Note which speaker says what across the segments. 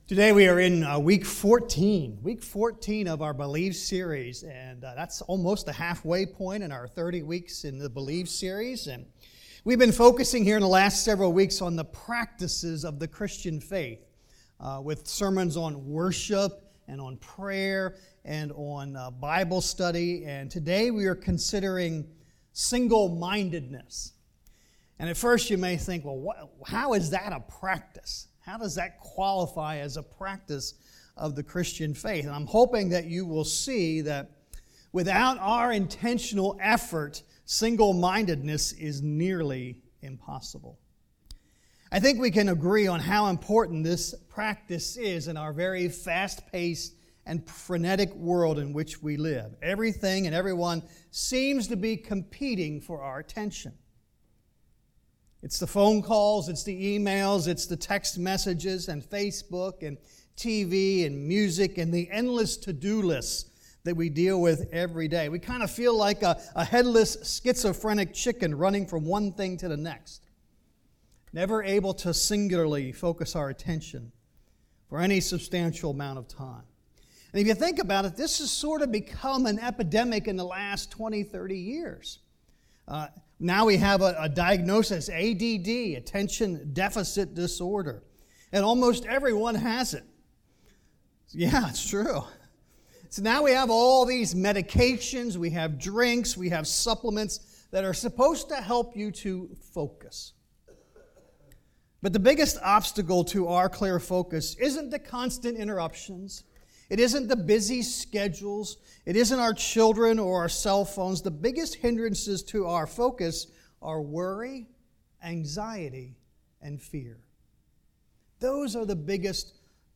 Speaker 1: Today we are in week 14 of our Believe series, and that's almost the halfway point in our 30 weeks in the Believe series. And we've been focusing here in the last several weeks on the practices of the Christian faith, with sermons on worship and on prayer and on Bible study. And today we are considering single-mindedness. And at first you may think, well, how is that a practice? How does that qualify as a practice of the Christian faith? And I'm hoping that you will see that without our intentional effort, single-mindedness is nearly impossible. I think we can agree on how important this practice is in our very fast-paced and frenetic world in which we live. Everything and everyone seems to be competing for our attention. It's the phone calls, it's the emails, it's the text messages and Facebook and TV and music and the endless to-do lists that we deal with every day. We kind of feel like a headless schizophrenic chicken running from one thing to the next, never able to singularly focus our attention for any substantial amount of time. And if you think about it, this has sort of become an epidemic in the last 20, 30 years. Now we have a diagnosis, ADD, attention deficit disorder. And almost everyone has it. Yeah, it's true. So now we have all these medications, we have drinks, we have supplements that are supposed to help you to focus. But the biggest obstacle to our clear focus isn't the constant interruptions. It isn't the busy schedules. It isn't our children or our cell phones. The biggest hindrances to our focus are worry, anxiety, and fear. Those are the biggest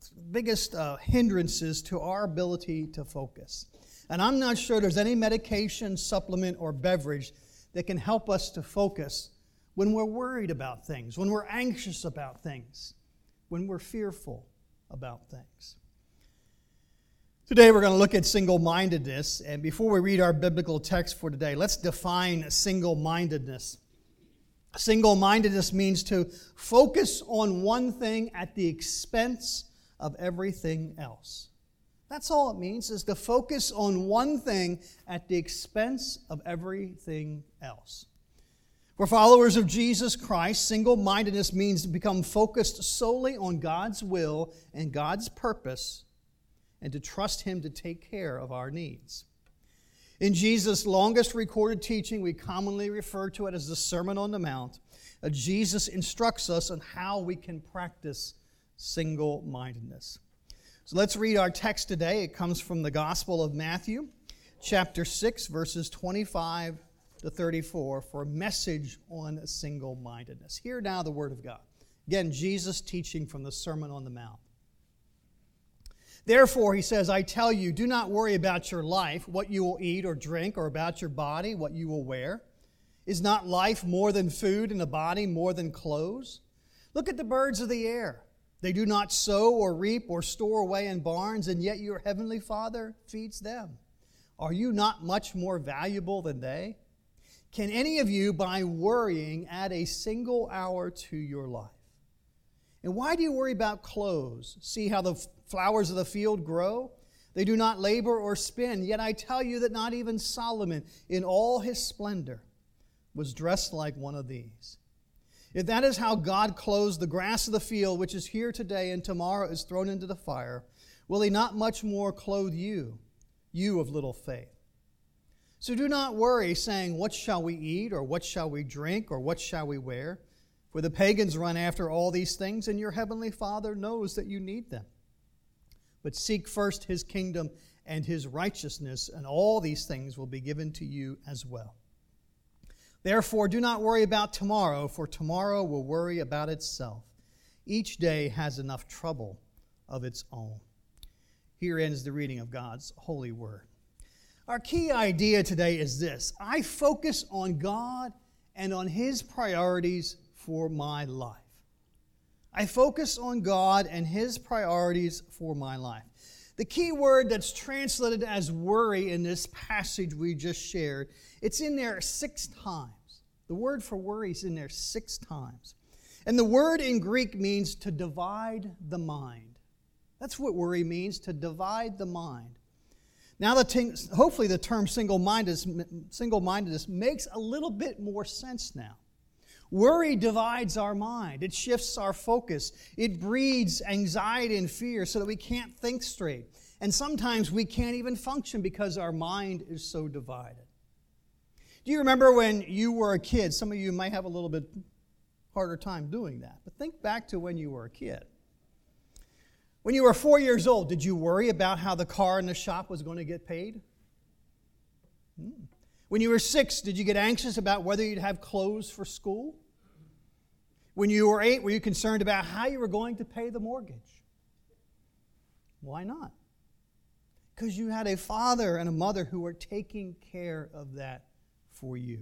Speaker 1: hindrances to our ability to focus. And I'm not sure there's any medication, supplement, or beverage that can help us to focus when we're worried about things, when we're anxious about things, when we're fearful about things. Today we're going to look at single-mindedness, and before we read our biblical text for today, let's define single-mindedness. Single-mindedness means to focus on one thing at the expense of everything else. That's all it means, is to focus on one thing at the expense of everything else. For followers of Jesus Christ, single-mindedness means to become focused solely on God's will and God's purpose, and to trust Him to take care of our needs. In Jesus' longest recorded teaching, we commonly refer to it as the Sermon on the Mount. Jesus instructs us on how we can practice single-mindedness. So let's read our text today. It comes from the Gospel of Matthew, chapter 6, verses 25 to 34, for a message on single-mindedness. Hear now the Word of God. Again, Jesus teaching from the Sermon on the Mount. Therefore, he says, I tell you, do not worry about your life, what you will eat or drink, or about your body, what you will wear. Is not life more than food, and the body more than clothes? Look at the birds of the air. They do not sow or reap or store away in barns, and yet your heavenly Father feeds them. Are you not much more valuable than they? Can any of you, by worrying, add a single hour to your life? And why do you worry about clothes? See how the flowers of the field grow? They do not labor or spin. Yet I tell you that not even Solomon, in all his splendor, was dressed like one of these. If that is how God clothes the grass of the field, which is here today and tomorrow is thrown into the fire, will He not much more clothe you, you of little faith? So do not worry, saying, what shall we eat, or what shall we drink, or what shall we wear? For the pagans run after all these things, and your heavenly Father knows that you need them. But seek first His kingdom and His righteousness, and all these things will be given to you as well. Therefore, do not worry about tomorrow, for tomorrow will worry about itself. Each day has enough trouble of its own. Here ends the reading of God's holy word. Our key idea today is this: I focus on God and on His priorities for my life. I focus on God and His priorities for my life. The key word that's translated as worry in this passage we just shared, it's in there 6 times. The word for worry is in there 6 times. And the word in Greek means to divide the mind. That's what worry means, to divide the mind. Now, hopefully the term single-mindedness makes a little bit more sense now. Worry divides our mind. It shifts our focus. It breeds anxiety and fear so that we can't think straight. And sometimes we can't even function because our mind is so divided. Do you remember when you were a kid? Some of you might have a little bit harder time doing that. But think back to when you were a kid. When you were 4 years old, did you worry about how the car in the shop was going to get paid? When you were 6, did you get anxious about whether you'd have clothes for school? When you were 8, were you concerned about how you were going to pay the mortgage? Why not? Because you had a father and a mother who were taking care of that for you.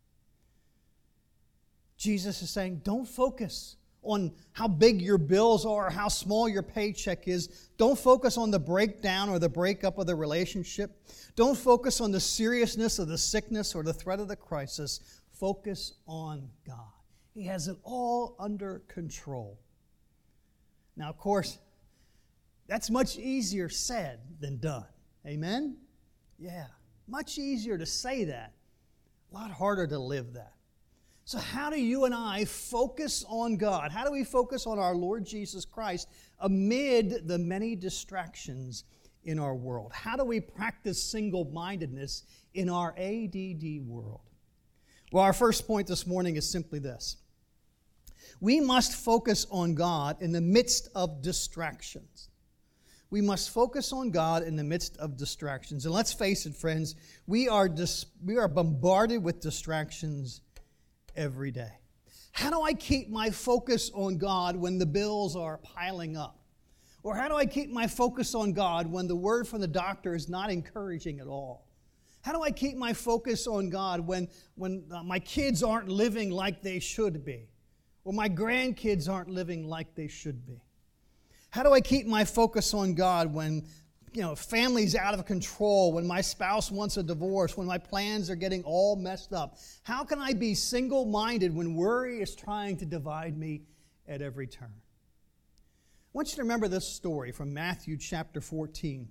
Speaker 1: Jesus is saying, don't focus on how big your bills are or how small your paycheck is. Don't focus on the breakdown or the breakup of the relationship. Don't focus on the seriousness of the sickness or the threat of the crisis. Focus on God. He has it all under control. Now, of course, that's much easier said than done. Amen? Yeah, much easier to say that. A lot harder to live that. So how do you and I focus on God? How do we focus on our Lord Jesus Christ amid the many distractions in our world? How do we practice single-mindedness in our ADD world? Well, our first point this morning is simply this. We must focus on God in the midst of distractions. We must focus on God in the midst of distractions. And let's face it, friends, we are bombarded with distractions every day. How do I keep my focus on God when the bills are piling up? Or how do I keep my focus on God when the word from the doctor is not encouraging at all? How do I keep my focus on God when my kids aren't living like they should be? Or my grandkids aren't living like they should be? How do I keep my focus on God when family's out of control, when my spouse wants a divorce, when my plans are getting all messed up? How can I be single-minded when worry is trying to divide me at every turn? I want you to remember this story from Matthew chapter 14,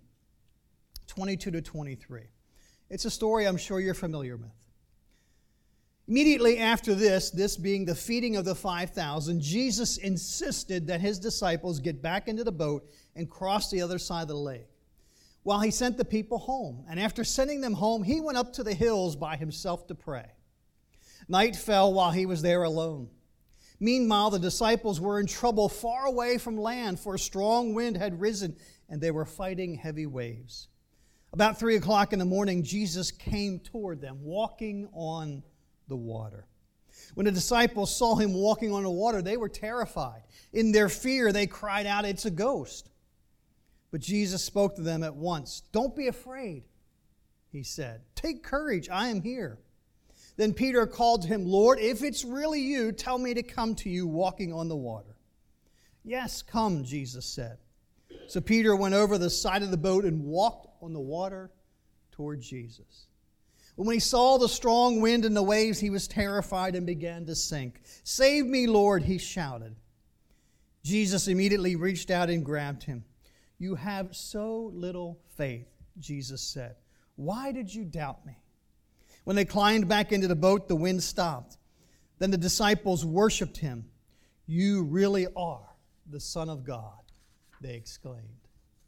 Speaker 1: 22 to 23. It's a story I'm sure you're familiar with. Immediately after this being the feeding of the 5,000, Jesus insisted that his disciples get back into the boat and cross the other side of the lake, while he sent the people home. And after sending them home, he went up to the hills by himself to pray. Night fell while he was there alone. Meanwhile, the disciples were in trouble far away from land, for a strong wind had risen, and they were fighting heavy waves. About 3 o'clock in the morning, Jesus came toward them, walking on the water. When the disciples saw him walking on the water, they were terrified. In their fear, they cried out, "It's a ghost." But Jesus spoke to them at once. "Don't be afraid," he said. "Take courage, I am here." Then Peter called to him, "Lord, if it's really you, tell me to come to you walking on the water." "Yes, come," Jesus said. So Peter went over the side of the boat and walked on the water toward Jesus. But when he saw the strong wind and the waves, he was terrified and began to sink. "Save me, Lord," he shouted. Jesus immediately reached out and grabbed him. "You have so little faith," Jesus said. "Why did you doubt me?" When they climbed back into the boat, the wind stopped. Then the disciples worshiped him. "You really are the Son of God," they exclaimed.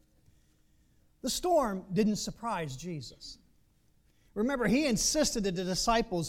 Speaker 1: The storm didn't surprise Jesus. Remember, he insisted the disciples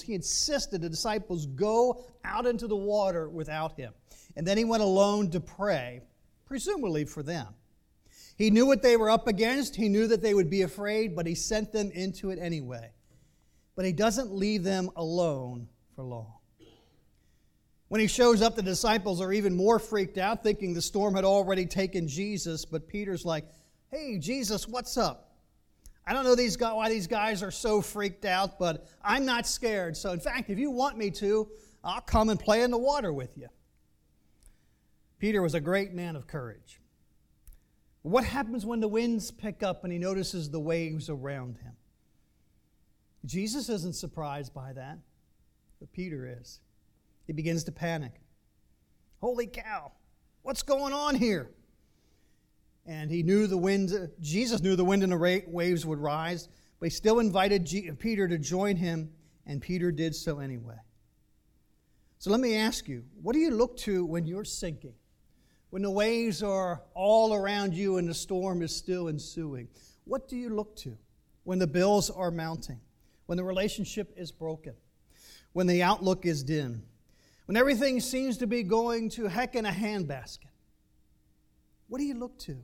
Speaker 1: go out into the water without him. And then he went alone to pray, presumably for them. He knew what they were up against. He knew that they would be afraid, but he sent them into it anyway. But he doesn't leave them alone for long. When he shows up, the disciples are even more freaked out, thinking the storm had already taken Jesus. But Peter's like, "Hey, Jesus, what's up? I don't know why these guys are so freaked out, but I'm not scared. So in fact, if you want me to, I'll come and play in the water with you." Peter was a great man of courage. What happens when the winds pick up and he notices the waves around him? Jesus isn't surprised by that, but Peter is. He begins to panic. "Holy cow, what's going on here?" And he knew Jesus knew the wind and the waves would rise, but he still invited Peter to join him, and Peter did so anyway. So let me ask you, what do you look to when you're sinking? When the waves are all around you and the storm is still ensuing? What do you look to when the bills are mounting? When the relationship is broken? When the outlook is dim? When everything seems to be going to heck in a handbasket? What do you look to?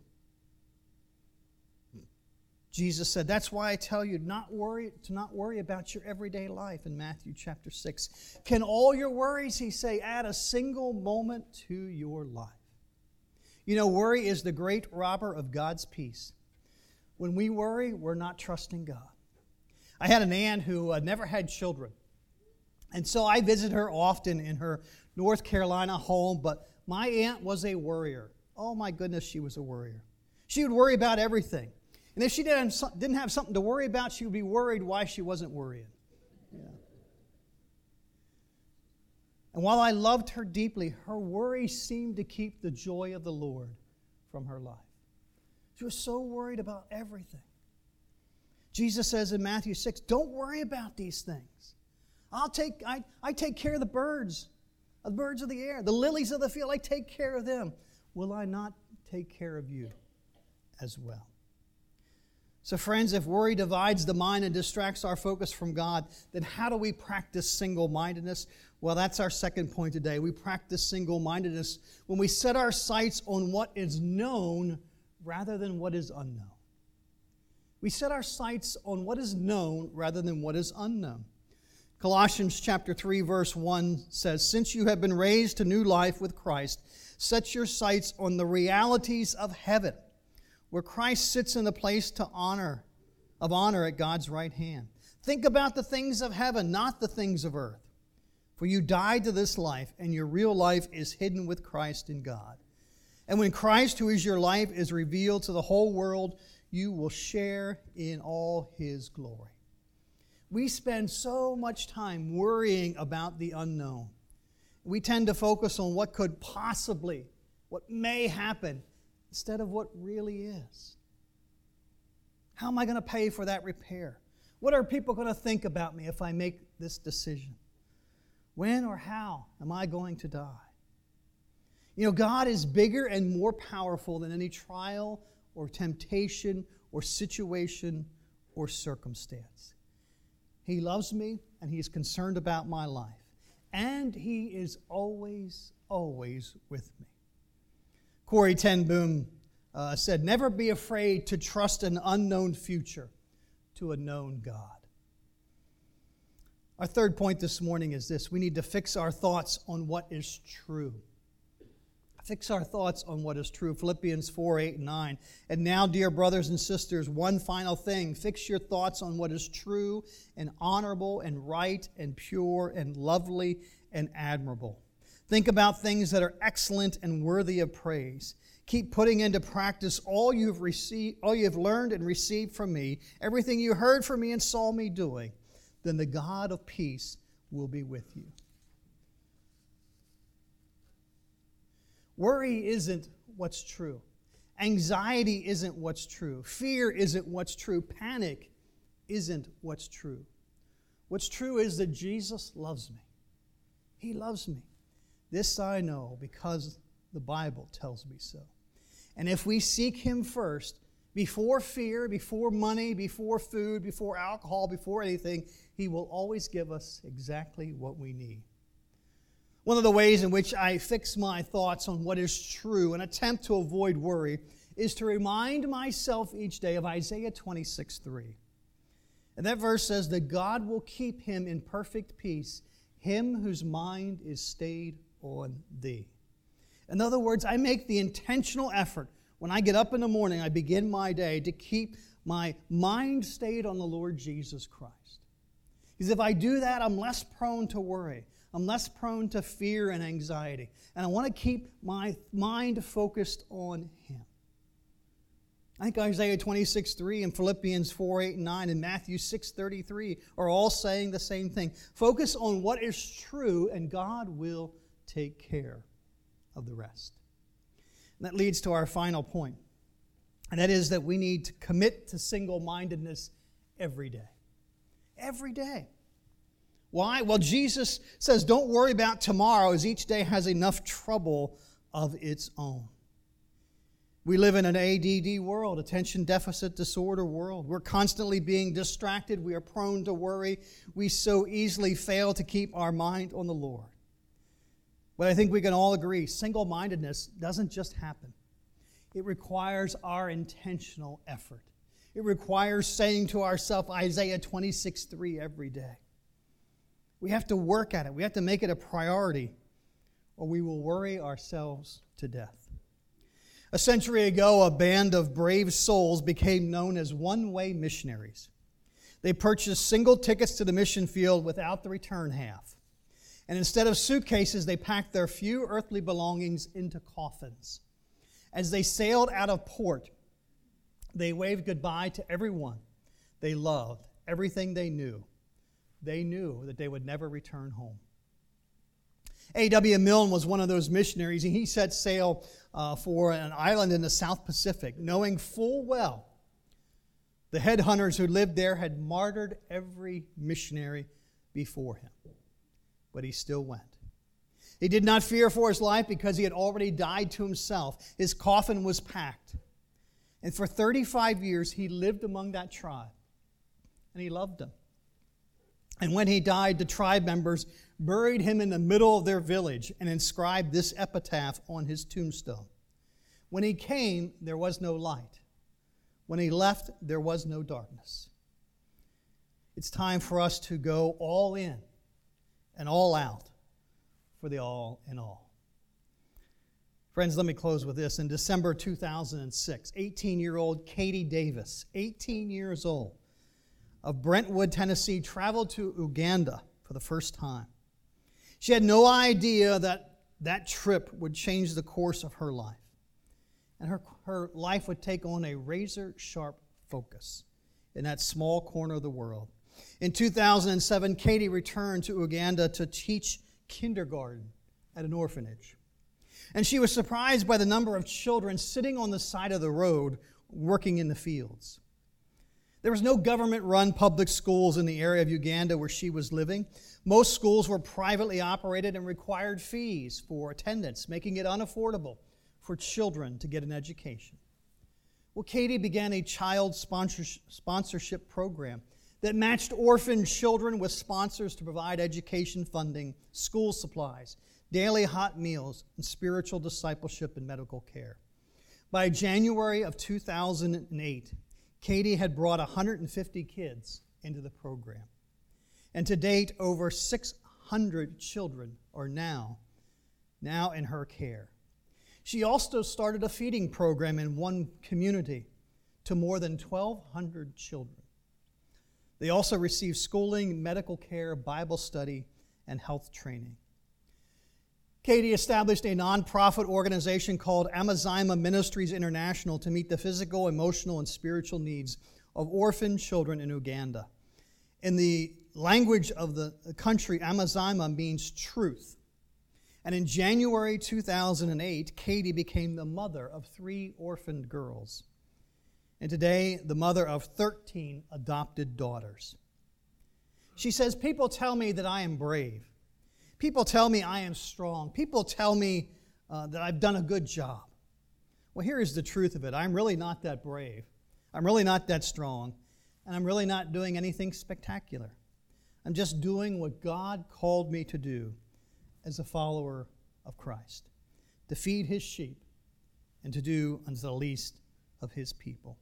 Speaker 1: Jesus said, that's why I tell you to not worry about your everyday life in Matthew chapter 6. Can all your worries, he say, add a single moment to your life? You know, worry is the great robber of God's peace. When we worry, we're not trusting God. I had an aunt who never had children. And so I visited her often in her North Carolina home, but my aunt was a worrier. Oh my goodness, she was a worrier. She would worry about everything. And if she didn't have something to worry about, she would be worried why she wasn't worrying. Yeah. And while I loved her deeply, her worry seemed to keep the joy of the Lord from her life. She was so worried about everything. Jesus says in Matthew 6, don't worry about these things. I take care of the birds of the air, the lilies of the field. I take care of them. Will I not take care of you as well? So friends, if worry divides the mind and distracts our focus from God, then how do we practice single-mindedness? Well, that's our second point today. We practice single-mindedness when we set our sights on what is known rather than what is unknown. We set our sights on what is known rather than what is unknown. Colossians chapter 3, verse 1 says, since you have been raised to new life with Christ, set your sights on the realities of heaven, where Christ sits in the place of honor at God's right hand. Think about the things of heaven, not the things of earth. For you died to this life, and your real life is hidden with Christ in God. And when Christ, who is your life, is revealed to the whole world, you will share in all His glory. We spend so much time worrying about the unknown. We tend to focus on what could possibly, what may happen, instead of what really is. How am I going to pay for that repair? What are people going to think about me if I make this decision? When or how am I going to die? You know, God is bigger and more powerful than any trial or temptation or situation or circumstance. He loves me and He is concerned about my life. And He is always, always with me. Corrie ten Boom said, never be afraid to trust an unknown future to a known God. Our third point this morning is this. We need to fix our thoughts on what is true. Fix our thoughts on what is true. Philippians 4, 8, and 9. And now, dear brothers and sisters, one final thing. Fix your thoughts on what is true and honorable and right and pure and lovely and admirable. Think about things that are excellent and worthy of praise. Keep putting into practice all you have learned and received from me, everything you heard from me and saw me doing. Then the God of peace will be with you. Worry isn't what's true. Anxiety isn't what's true. Fear isn't what's true. Panic isn't what's true. What's true is that Jesus loves me. He loves me. This I know because the Bible tells me so. And if we seek Him first, before fear, before money, before food, before alcohol, before anything, He will always give us exactly what we need. One of the ways in which I fix my thoughts on what is true and attempt to avoid worry is to remind myself each day of Isaiah 26:3. And that verse says that God will keep him in perfect peace, him whose mind is stayed on Thee. In other words, I make the intentional effort when I get up in the morning, I begin my day to keep my mind stayed on the Lord Jesus Christ. Because if I do that, I'm less prone to worry. I'm less prone to fear and anxiety. And I want to keep my mind focused on Him. I think Isaiah 26:3 and Philippians 4, 8, and 9 and Matthew 6:33 are all saying the same thing. Focus on what is true and God will take care of the rest. And that leads to our final point. And that is that we need to commit to single-mindedness every day. Every day. Why? Well, Jesus says, don't worry about tomorrow, as each day has enough trouble of its own. We live in an ADD world, attention deficit disorder world. We're constantly being distracted. We are prone to worry. We so easily fail to keep our mind on the Lord. But I think we can all agree, single-mindedness doesn't just happen. It requires our intentional effort. It requires saying to ourselves Isaiah 26:3 every day. We have to work at it. We have to make it a priority, or we will worry ourselves to death. A century ago, a band of brave souls became known as one-way missionaries. They purchased single tickets to the mission field without the return half. And instead of suitcases, they packed their few earthly belongings into coffins. As they sailed out of port, they waved goodbye to everyone they loved, everything they knew. They knew that they would never return home. A.W. Milne was one of those missionaries, and he set sail for an island in the South Pacific, knowing full well the headhunters who lived there had martyred every missionary before him. But he still went. He did not fear for his life because he had already died to himself. His coffin was packed. And for 35 years, he lived among that tribe. And he loved them. And when he died, the tribe members buried him in the middle of their village and inscribed this epitaph on his tombstone. When he came, there was no light. When he left, there was no darkness. It's time for us to go all in and all out for the all in all. Friends, let me close with this. In December 2006, 18-year-old Katie Davis, 18 years old, of Brentwood, Tennessee, traveled to Uganda for the first time. She had no idea that that trip would change the course of her life. And her life would take on a razor-sharp focus in that small corner of the world. In 2007, Katie returned to Uganda to teach kindergarten at an orphanage. And she was surprised by the number of children sitting on the side of the road working in the fields. There was no government-run public schools in the area of Uganda where she was living. Most schools were privately operated and required fees for attendance, making it unaffordable for children to get an education. Well, Katie began a child sponsorship program that matched orphan children with sponsors to provide education funding, school supplies, daily hot meals, and spiritual discipleship and medical care. By January of 2008, Katie had brought 150 kids into the program. And to date, over 600 children are now in her care. She also started a feeding program in one community to more than 1,200 children. They also receive schooling, medical care, Bible study, and health training. Katie established a nonprofit organization called Amazima Ministries International to meet the physical, emotional, and spiritual needs of orphan children in Uganda. In the language of the country, Amazima means truth. And in January 2008, Katie became the mother of 3 orphaned girls. And today, the mother of 13 adopted daughters. She says, people tell me that I am brave. People tell me I am strong. People tell me that I've done a good job. Well, here is the truth of it. I'm really not that brave. I'm really not that strong. And I'm really not doing anything spectacular. I'm just doing what God called me to do as a follower of Christ. To feed His sheep and to do unto the least of His people.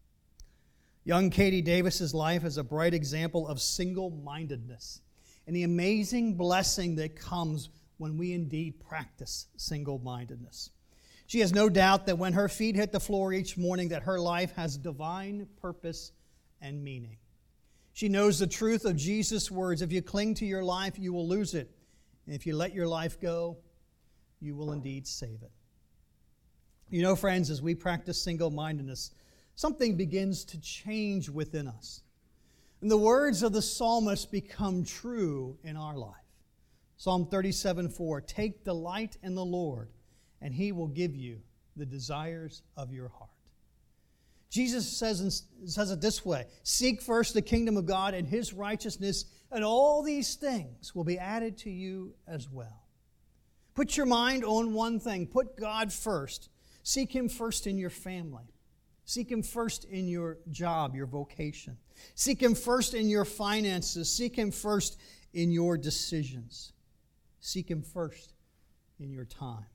Speaker 1: Young Katie Davis's life is a bright example of single-mindedness and the amazing blessing that comes when we indeed practice single-mindedness. She has no doubt that when her feet hit the floor each morning that her life has divine purpose and meaning. She knows the truth of Jesus' words, if you cling to your life, you will lose it. And if you let your life go, you will indeed save it. You know, friends, as we practice single-mindedness, something begins to change within us. And the words of the psalmist become true in our life. Psalm 37:4, take delight in the Lord, and He will give you the desires of your heart. Jesus says it this way: seek first the kingdom of God and His righteousness, and all these things will be added to you as well. Put your mind on one thing. Put God first. Seek Him first in your family. Seek Him first in your job, your vocation. Seek Him first in your finances. Seek Him first in your decisions. Seek Him first in your time.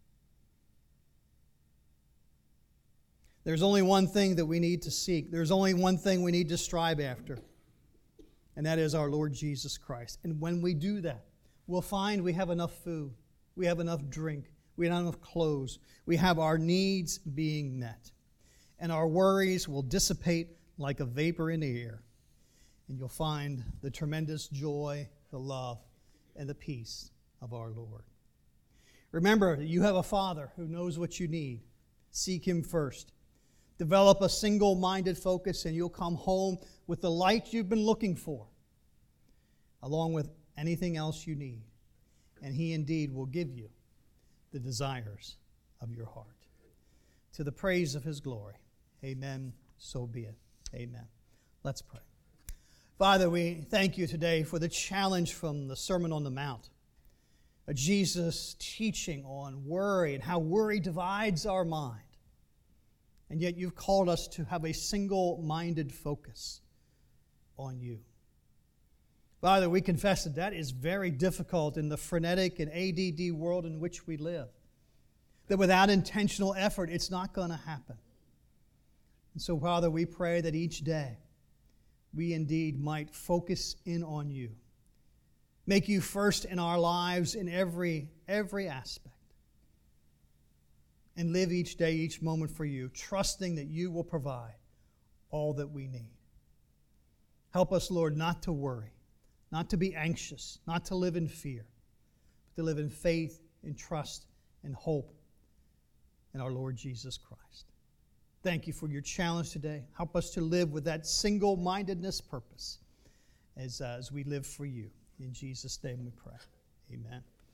Speaker 1: There's only one thing that we need to seek. There's only one thing we need to strive after, and that is our Lord Jesus Christ. And when we do that, we'll find we have enough food, we have enough drink, we have enough clothes, we have our needs being met, and our worries will dissipate like a vapor in the air, and you'll find the tremendous joy, the love, and the peace of our Lord. Remember that you have a Father who knows what you need. Seek Him first. Develop a single-minded focus, and you'll come home with the light you've been looking for, along with anything else you need. And He indeed will give you the desires of your heart. To the praise of His glory. Amen. So be it. Amen. Let's pray. Father, we thank You today for the challenge from the Sermon on the Mount. Jesus' teaching on worry and how worry divides our mind. And yet You've called us to have a single-minded focus on You. Father, we confess that that is very difficult in the frenetic and ADD world in which we live. That without intentional effort, it's not going to happen. And so, Father, we pray that each day we indeed might focus in on You. Make You first in our lives in every aspect. And live each day, each moment for You, trusting that You will provide all that we need. Help us, Lord, not to worry, not to be anxious, not to live in fear, but to live in faith, in trust, and hope in our Lord Jesus Christ. Thank You for Your challenge today. Help us to live with that single-mindedness purpose as we live for You. In Jesus' name we pray. Amen.